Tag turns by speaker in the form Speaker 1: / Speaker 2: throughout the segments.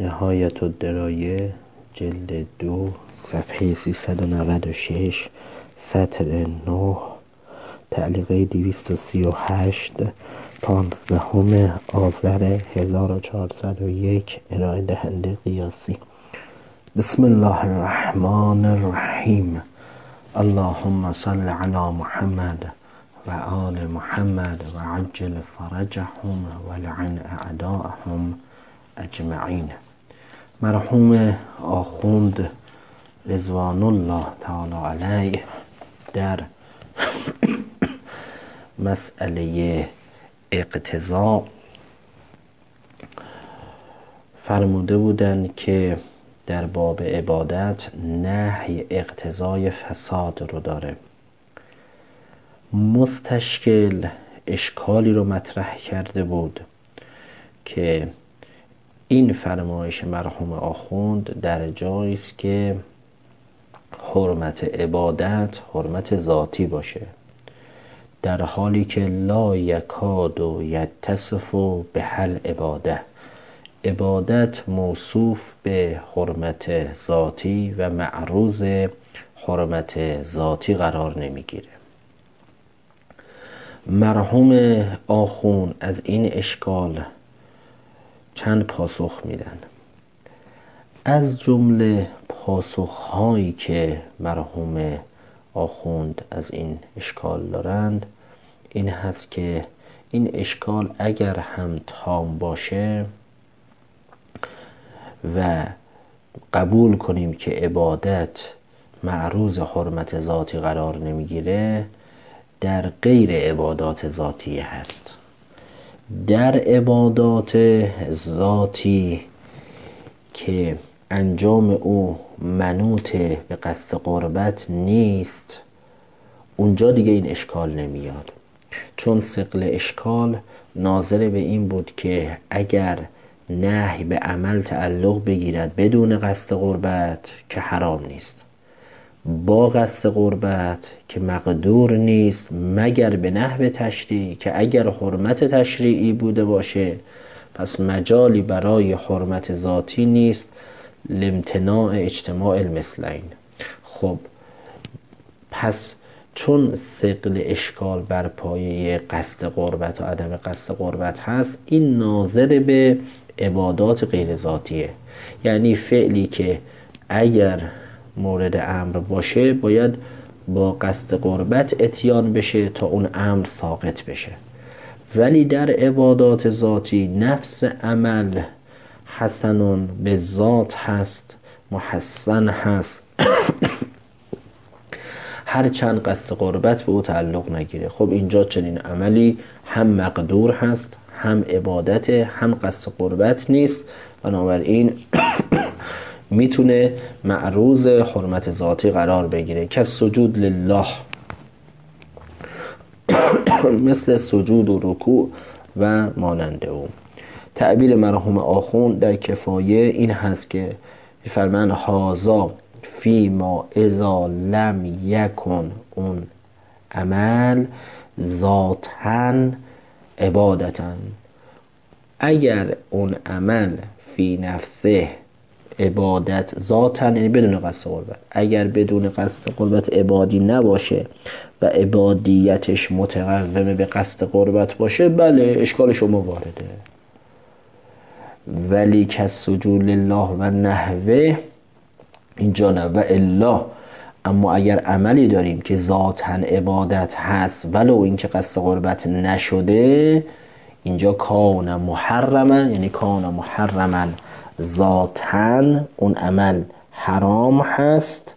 Speaker 1: نهایت الدرایه جلد 2 صفحه 396 سطر 9 تعلیقه 238 15 آذر 1401 ارائه دهنده قیاسی. بسم الله الرحمن الرحیم. اللهم صل علی محمد و آل محمد و عجل فرجهم و لعن اعداءهم اجمعین. مرحوم آخوند رضوان الله تعالی علیه در مسئله اقتضا فرموده بودند که در باب عبادت نهی اقتضای فساد رو داره. مستشکل اشکالی رو مطرح کرده بود که این فرمایش مرحوم آخوند در جایی است که حرمت عبادت حرمت ذاتی باشه، در حالی که لا یکاد یتصف بحل عبادت موصوف به حرمت ذاتی و معروض حرمت ذاتی قرار نمیگیره. مرحوم آخوند از این اشکال چند پاسخ میدن. از جمله پاسخهایی که مرحوم آخوند از این اشکال دارند این هست که این اشکال اگر هم تام باشه و قبول کنیم که عبادت معروض حرمت ذاتی قرار نمیگیره، در غیر عبادات ذاتی هست. در عبادات ذاتی که انجام او منوط به قصد قربت نیست، اونجا دیگه این اشکال نمیاد، چون ثقل اشکال ناظر به این بود که اگر نهی به عمل تعلق بگیرد بدون قصد قربت که حرام نیست، با قصد قربت که مقدور نیست مگر به نحو تشریع که اگر حرمت تشریعی بوده باشه پس مجالی برای حرمت ذاتی نیست لامتناع اجتماع المثلین. خب پس چون ثقل اشکال بر پایه قصد قربت و عدم قصد قربت هست، این ناظر به عبادات غیر ذاتیه، یعنی فعلی که اگر مورد امر باشه باید با قصد قربت اتیان بشه تا اون امر ساقط بشه. ولی در عبادات ذاتی نفس عمل حسنون به ذات هست، محسن هست هر چند قصد قربت به او تعلق نگیره. خب اینجا چنین عملی هم مقدور هست، هم عبادت، هم قصد قربت نیست، بنابراین میتونه معروض حرمت ذاتی قرار بگیره که سجود لله مثل سجود و رکوع و مانند او. تعبیر مرحوم آخوند در کفایه این هست که فرمان هازا فی ما اذا لم یکن اون عمل ذاتاً عبادتاً، اگر اون عمل فی نفسه عبادت ذاتاً یعنی بدون قصد قربت، اگر بدون قصد قربت عبادی نباشه و عبادیتش متقوم به قصد قربت باشه، بله اشکال شما وارده. ولی که سجود لله و نحوه اینجا نه. و الا اما اگر عملی داریم که ذاتاً عبادت هست ولو این که قصد قربت نشده، اینجا کان محرما یعنی کان محرما ذاتاً اون عمل حرام هست،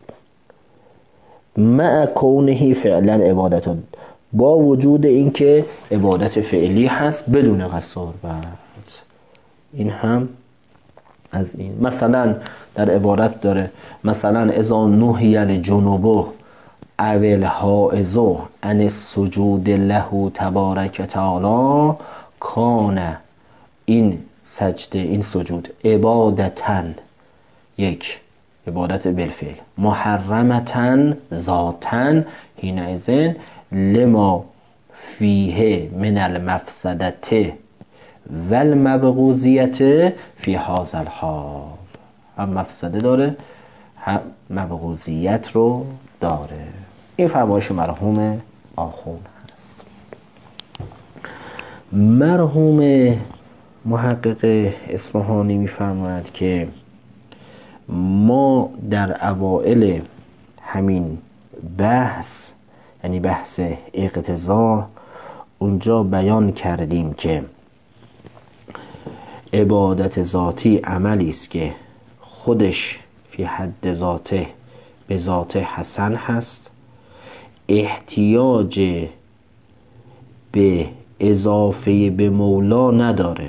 Speaker 1: مع کونه فعلا عبادت، با وجود اینکه عبادت فعلی هست بدون قصد قربت. این هم از این. مثلا در عبارت داره مثلا اذا نهی الجنوب او الحائض عن السجود له تبارک تعالی کان این سجده این سجود عبادتن، یک عبادت بالفعل، محرمتن ذاتن حینئذ لما فیه من المفسدته و المبغوضیت فی هذا الحال، هم مفسده داره هم مبغوضیت رو داره. این فرمایش مرحوم آخوند هست. مرحوم محقق اصفهانی می‌فرماید که ما در اوائل همین بحث، یعنی بحث اقتضا، اونجا بیان کردیم که عبادت ذاتی عملی است که خودش فی حد ذاته به ذات حسن هست، احتیاج به اضافه به مولا نداره.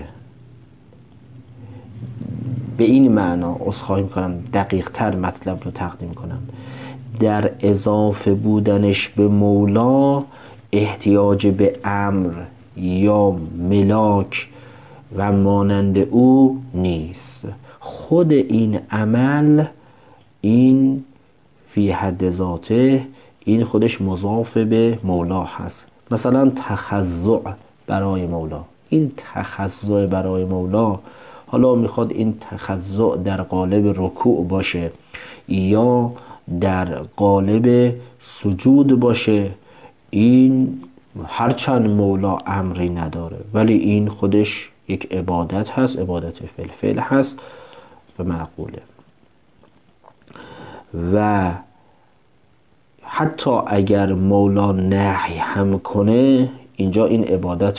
Speaker 1: به این معنا عذرخواهی میکنم دقیق تر مطلب رو تقدیم کنم، در اضافه بودنش به مولا احتیاج به امر یا ملاک و مانند او نیست. خود این عمل، این فی حد ذاته، این خودش مضاف به مولا هست. مثلا تخضع برای مولا، این تخضع برای مولا، حالا میخواد این تخضع در قالب رکوع باشه یا در قالب سجود باشه، این هرچند مولا امری نداره ولی این خودش یک عبادت هست، عبادت فعل هست و معقوله. و حتی اگر مولا نهی هم کنه، اینجا این عبادت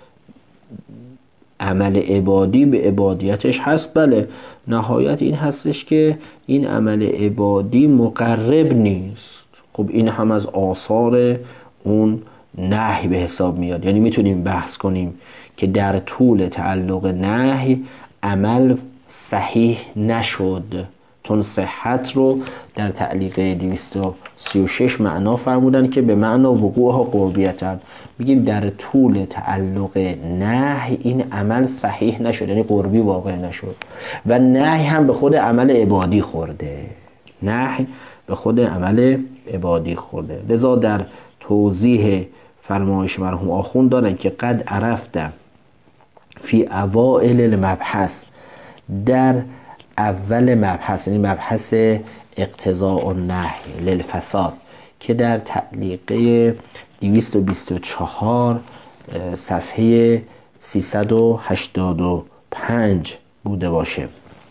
Speaker 1: عمل عبادی به عبادیتش هست. بله، نهایت این هستش که این عمل عبادی مقرب نیست. خب این هم از آثار اون نهی به حساب میاد. یعنی میتونیم بحث کنیم که در طول تعلق نهی عمل صحیح نشد، چون صحت رو در تعلیق 236 معنا فرمودن که به معنا وقوع قربیتن. میگیم در طول تعلق نهی این عمل صحیح نشد، یعنی قربی واقع نشد و نهی هم به خود عمل عبادی خورده، نهی به خود عمل عبادی خورده. لذا در توضیح فرمایش مرحوم آخوند دارن که قد عرفت فی اوائل المبحث، در اول مبحث، یعنی مبحث اقتضاء النهی للفساد که در تعلیقه 224 صفحه 385 بوده باشه،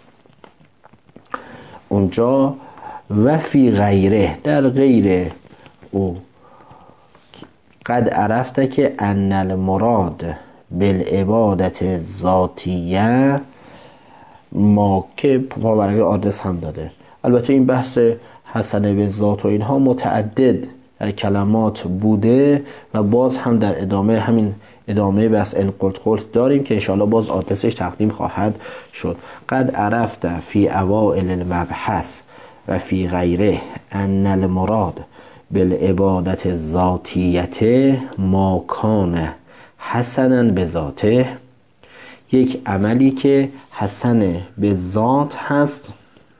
Speaker 1: اونجا و فی غیره، در غیر او، قد عرفت که ان المراد بالعبادت ذاتیه، ما که پاورقی آدرس هم داده. البته این بحث حسنه به ذات و اینها متعدد در کلمات بوده و باز هم در ادامه بحث ان قلت داریم که انشاءالله باز آدرسش تقدیم خواهد شد. قد عرفت فی اوائل المبحث و فی غیره ان المراد بالعبادت الذاتیه ما کان حسنا به ذاته، یک عملی که حسن به ذات هست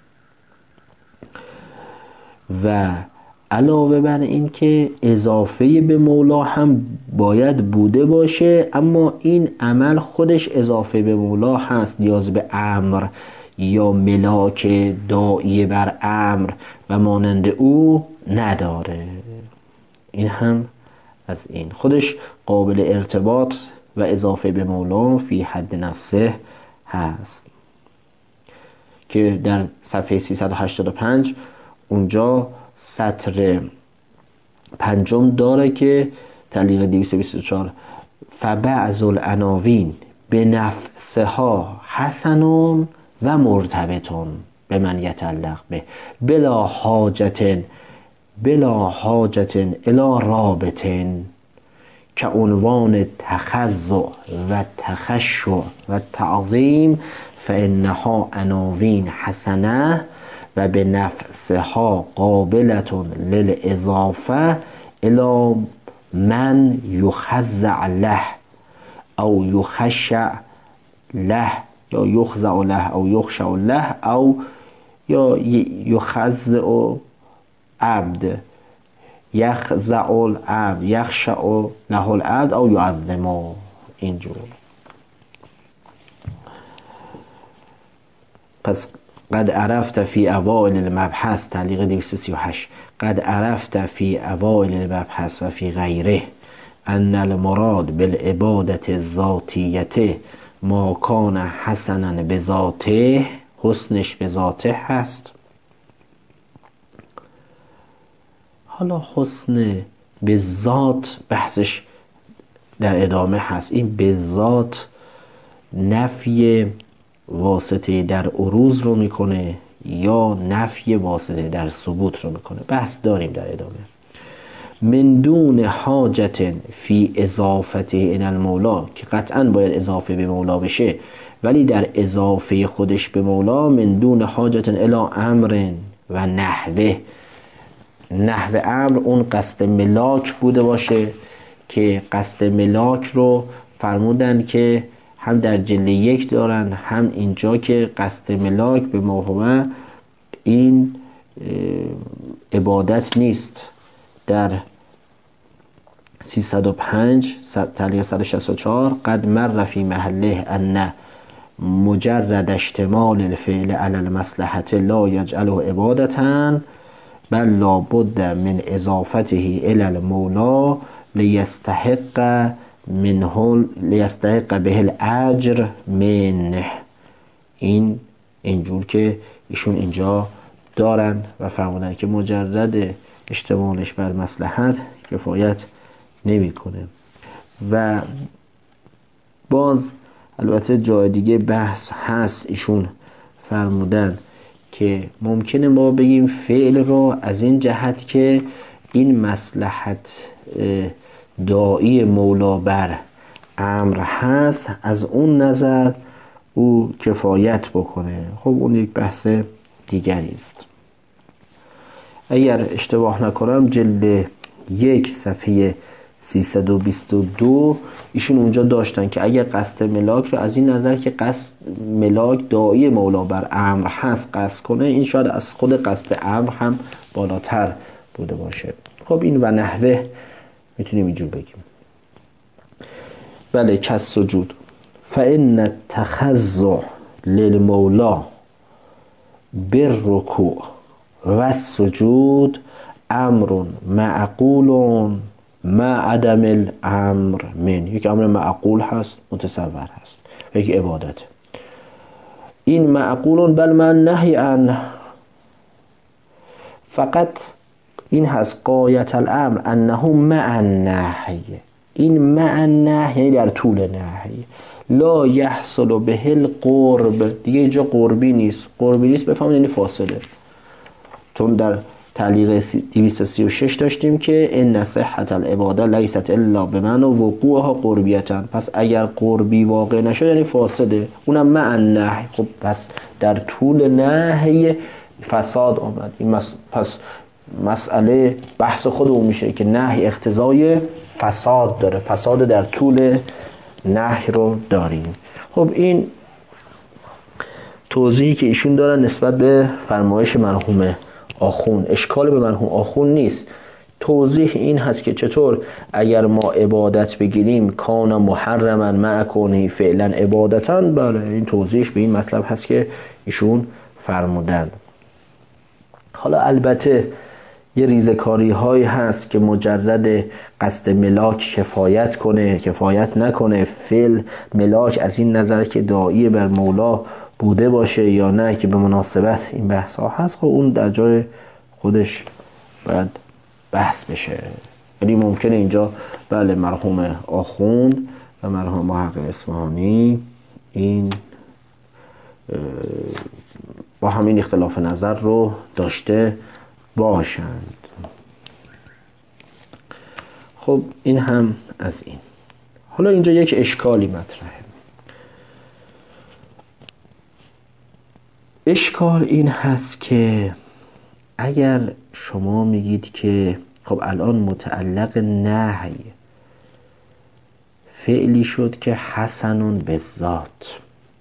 Speaker 1: و علاوه بر این که اضافه به مولا هم باید بوده باشه، اما این عمل خودش اضافه به مولا هست، نیاز به امر یا ملاک داعیه بر امر و مانند او نداره. این هم از این خودش قابل ارتباط و اضافه به مولا فی حد نفسه هست که در صفحه 385 اونجا سطر 5 داره که تعلیق 224 فبعض العناوین به نفسها حسنون و مرتبطون به من یتعلق به بلا حاجت الی رابطن که عنوان تخضع و تخشع و تعظیم فانها عناوین حسنه و به نفسها قابلتون للاضافه الی من یخضع له او یخشع له یا یخضع له او یخشع له او یا یخضع عبد یخضع العبد یخشع له العبد او یعظمه. اینجور پس قد عرفت فی اوائل المبحث، تعلیق 238، قد عرفت فی اوائل المبحث و فی غیره ان المراد بالعبادت الذاتیه ما کان حسنا بذاته، حسنش به ذاته هست. حالا حسن به ذات بحثش در ادامه هست. این به ذات نفی واسطه در عروض رو میکنه یا نفی واسطه در ثبوت رو میکنه، بحث داریم در ادامه. من دون حاجت فی اضافته الی المولا، که قطعا باید اضافه به مولا بشه، ولی در اضافه خودش به مولا من دون حاجت الی امر و نحوه. نحو امر اون قصد ملاک بوده باشه که قصد ملاک رو فرمودن که هم در جلد 1 دارن، هم اینجا که قصد ملاک به موهمه این عبادت نیست. در 305 تعلیق 164 قد مر فی محله ان مجرد اشتمال الفعل علی المصلحة لا یجعله عبادتا بل لا بد من اضافته الی المولا لیستحق به الاجر منه. این اینجور که ایشون اینجا دارن و فرمودن که مجرد اشتمالش بر مصلحت کفایت نمیکنه. و باز البته جای دیگه بحث هست، ایشون فرمودن که ممکنه ما بگیم فعل رو از این جهت که این مصلحت داعی مولا بر امر هست، از اون نظر او کفایت بکنه. خب اون یک بحث دیگری است. اگر اشتباه نکنم جلد 1 صفحه 322 ایشون اونجا داشتن که اگر قصد ملاک رو از این نظر که قصد ملاک داعی مولا بر امر هست قصد کنه، این شاید از خود قصد امر هم بالاتر بوده باشه. خب این و نحوه میتونیم اینجور بگیم. بله، کس سجود فإن التخضع للمولا بالرکوع و السجود امر معقول مع عدم الامر من. یک امر معقول هست، متصور هست، یک عبادت. این معقول بل من نهی عن، فقط این هست قایت الامر انه مع النهی. این مع النهی یعنی در طول نهی. لا یحصل به القرب، دیگه اینجا قربی نیست. قربی نیست بفهمید یعنی فاصله. چون در تعلیق 236 داشتیم که ان صحت العباده لیست الا بمعنى وقوعها قربیتا، پس اگر قربی واقع نشد یعنی فاسده، اونم مع النهی. خب پس در طول نهی فساد آمد. این پس مسئله بحث خودمون میشه که نهی اقتضای فساد داره، فساد در طول نهی رو داریم. خب این توضیحی که ایشون دارن نسبت به فرمایش مرحوم آخوند، اشکال به مرحوم آخوند نیست. توضیح این هست که چطور اگر ما عبادت بگیریم کان محرما مع کونه فعلا عبادتا، بله این توضیحش به این مطلب هست که ایشون فرمودند. حالا البته یه ریزکاری هایی هست که مجرد قصد ملاک کفایت کنه کفایت نکنه، فعل ملاک از این نظر که داعی بر مولا بوده باشه یا نه، که به مناسبت این بحث ها هست. خب اون در جای خودش باید بحث بشه. یعنی ممکنه اینجا بله مرحوم آخوند و مرحوم محقق اصفهانی این با همین اختلاف نظر رو داشته باشند. خب این هم از این. حالا اینجا یک اشکالی مطرحه. اشکال این هست که اگر شما میگید که خب الان متعلق نهی فعلی شد که حسنون به ذات،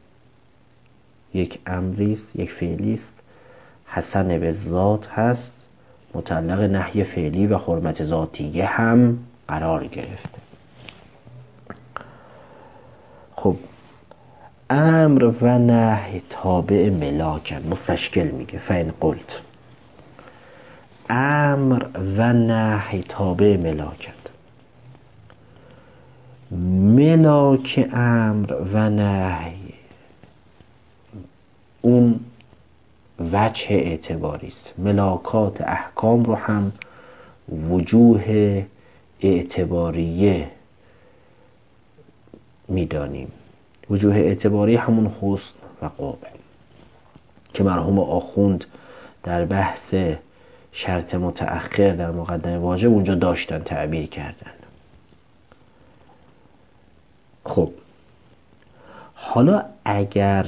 Speaker 1: یک امریست یک فعلیست حسن به ذات هست، متعلق نهی فعلی و حرمت ذاتیه هم قرار گرفته. خب امر و نهی تابع ملاکن. مستشکل میگه فین قلت امر و نهی تابع ملاکن. ملاک امر و نهی اون وجه اعتباری است. ملاکات احکام رو هم وجوه اعتباریه میدانیم. وجوه اعتباری همون حسن و قبح که مرحوم آخوند در بحث شرط متأخر در مقدمه واجب اونجا داشتن تعبیر کردن. خب حالا اگر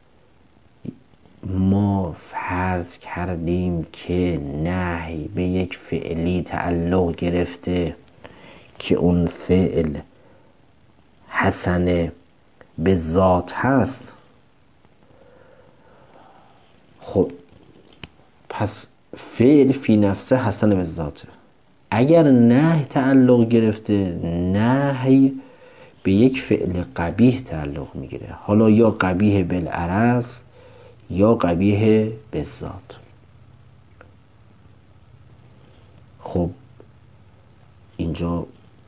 Speaker 1: ما فرض کردیم که نهی به یک فعلی تعلق گرفته که اون فعل حسن به ذات هست، خب پس فعل فی نفسه حسن به ذاته. اگر نهی تعلق گرفته، نهی به یک فعل قبیح تعلق میگیره، حالا یا قبیح بالعرض یا قبیح بالذات. خب اینجا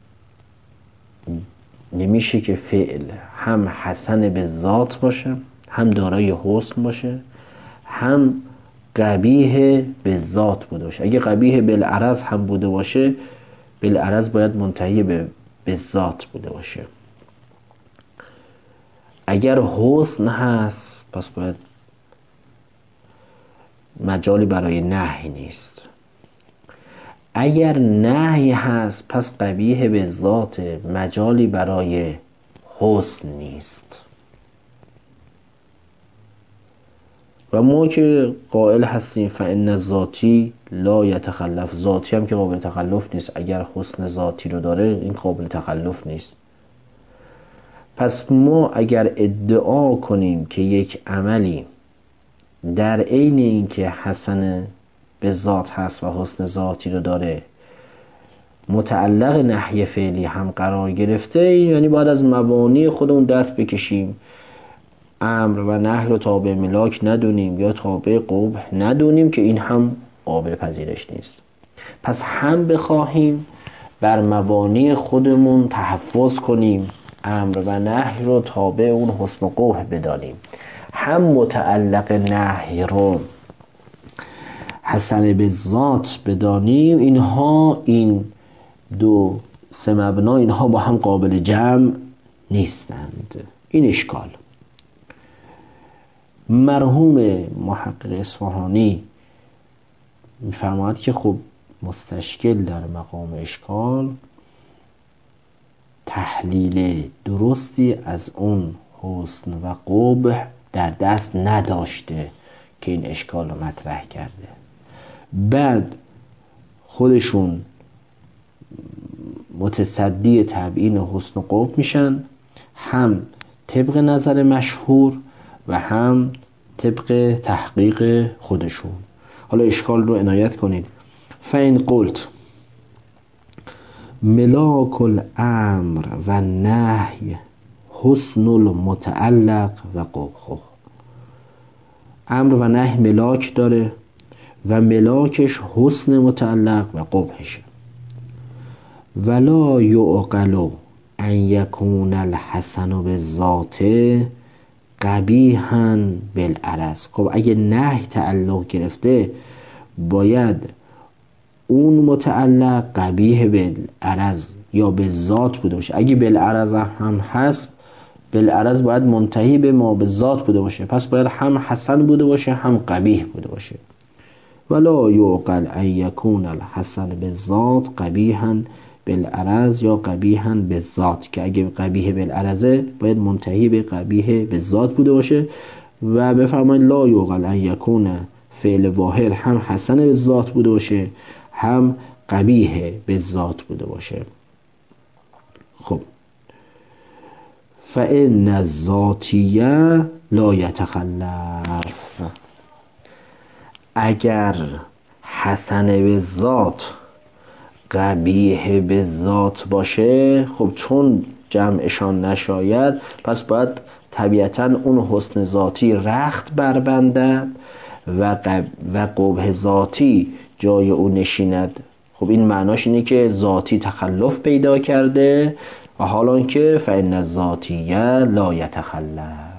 Speaker 1: نمیشه که فعل هم حسن به ذات باشه، هم دارای حسن باشه، هم قبیح به ذات بوده باشه. اگه قبیح بالعرض هم بوده باشه، بالعرض باید منتهی به ذات بوده باشه. اگر حسن هست پس باید مجالی برای نهی نیست. اگر نهی هست پس قبیح به ذات، مجالی برای حسن نیست. و ما که قائل هستیم فإن ذاتی لا یتخلف، ذاتی هم که قابل تخلف نیست. اگر حسن ذاتی رو داره این قابل تخلف نیست. پس ما اگر ادعا کنیم که یک عملی در عین این که حسن به ذات هست و حسن ذاتی رو داره متعلق نهی فعلی هم قرار گرفته، یعنی باید از مبانی خودمون دست بکشیم، امر و نهی رو تابع ملاک ندونیم یا تابع قبح ندونیم، که این هم قابل پذیرش نیست. پس هم بخواهیم بر مبانی خودمون تحفظ کنیم، امر و نهی رو تابع اون حسن و قبح بدانیم، هم متعلق نهی رو حسن به ذات بدانیم، اینها این دو سه مبنا اینها با هم قابل جمع نیستند. این اشکال. مرحوم محقق اصفهانی میفرماید که خب مستشکل در مقام اشکال تحلیل درستی از اون حسن و قبح در دست نداشته که این اشکال رو مطرح کرده. بعد خودشون متصدی تبیین حسن و قبح میشن، هم طبق نظر مشهور و هم طبق تحقیق خودشون. حالا اشکال رو عنایت کنید. فین قلت ملاک الامر و نهی حسن المتعلق و قبح. امر و نهی ملاک داره و ملاکش حسن متعلق و قبحشه. ولا یعقل ان یکون الحسن بالذات قبیحا بالعرض. خب اگه نهی تعلق گرفته باید اون متعلق قبیح بالعرض یا بالذات بوده باشه. اگه بالعرض هم هست، بالعرض باید منتهی به ما بالذات بوده باشه، پس باید هم حسن بوده باشه هم قبیح بوده باشه. ولا یعقل ان یکون الحسن بالذات قبیحا بالعرض یا قبیحا بالذات، که اگه قبیح بالعرضه باید منتهی به قبیح بالذات بوده باشه. و بفرمایید لا یعقل ان یکون فعل واحد هم حسن بالذات بوده باشه هم قبیح بالذات بوده باشه. خب فإن الذاتیه لا یتخلف. اگر حسن بالذات قبیح بالذات باشه، خب چون جمعشان نشاید، پس باید طبیعتاً اون حسن ذاتی رخت بربندد و قبح ذاتی جای او نشیند. خب این معناش اینه که ذاتی تخلف پیدا کرده و حالا که فإن الذاتیه لا یتخلف.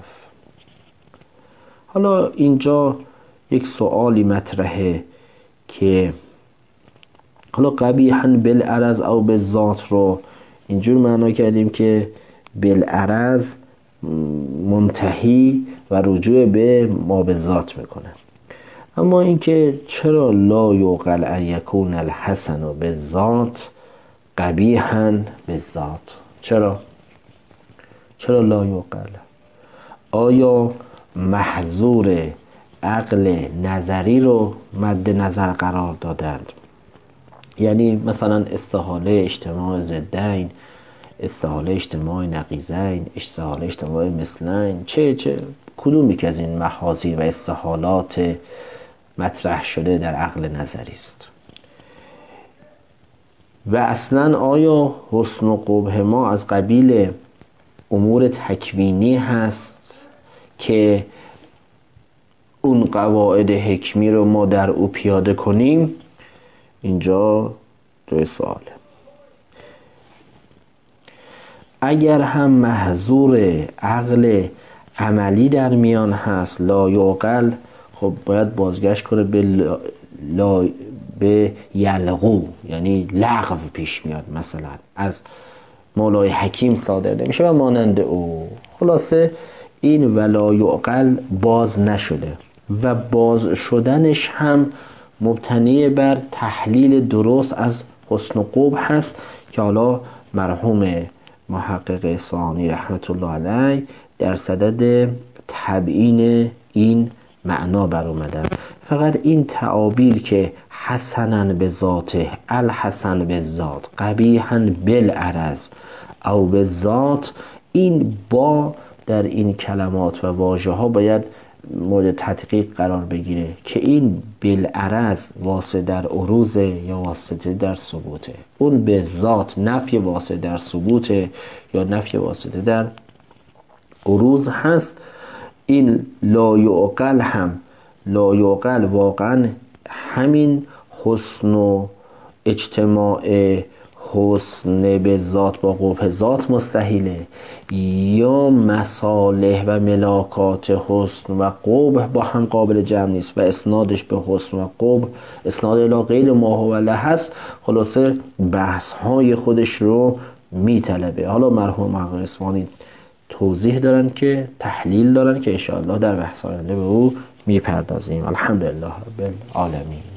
Speaker 1: حالا اینجا یک سوالی مطرحه که حالا قبیحاً بالعرض او بالذات رو اینجور معنا کردیم که بالعرض منتهی و رجوع به ما بالذات میکنه، اما اینکه چرا لا یعقل ان یکون الحسن بالذات قبیحاً بالذات؟ چرا لا یعقل؟ آیا محظور عقل نظری رو مد نظر قرار دادند؟ یعنی مثلا استحاله اجتماع ضدین، استحاله اجتماع نقیضین، استحاله اجتماع مثلین، چه کدومی که از این محاذیر و استحالات مطرح شده در عقل نظری است؟ و اصلا آیا حسن و قبح ما از قبیل امور تکوینی هست که اون قواعد حکمی رو ما در او پیاده کنیم؟ اینجا جای سواله. اگر هم محظور عقل عملی در میان هست لا یعقل، خب باید بازگشت کنه به یلغو، یعنی لغو پیش میاد، مثلا از مولای حکیم صادر نمیشه و مانند او. خلاصه این ولا یعقل باز نشده و باز شدنش هم مبتنی بر تحلیل درست از حسن و قبح هست که حالا مرحوم محقق اصفهانی رحمت الله علیه در صدد تبیین این معنا بر اومدن. فقط این تعابیر که حسنا به ذاته، الحسن به ذات، قبیحا بالعرض او به ذات، این با در این کلمات و واژه ها باید مورد تدقیق قرار بگیره که این بالعرض واسه در عروضه یا واسطه در ثبوته، اون به ذات نفی واسه در ثبوته یا نفی واسطه در عروض هست. این لا یعقل هم لا یعقل واقعا همین حسن و اجتماع حسن به ذات با قبح ذات مستحیله، یا مصالح و ملاکات حسن و قبح با هم قابل جمع نیست و اسنادش به حسن و قبح اسناد الی غیر ما هو له هست. خلاصه بحث های خودش رو میطلبه. حالا مرحوم محقق اصفهانی توضیح دارن که تحلیل دارن که ان شاء الله در بحث آینده به او میپردازیم. الحمدلله رب العالمین.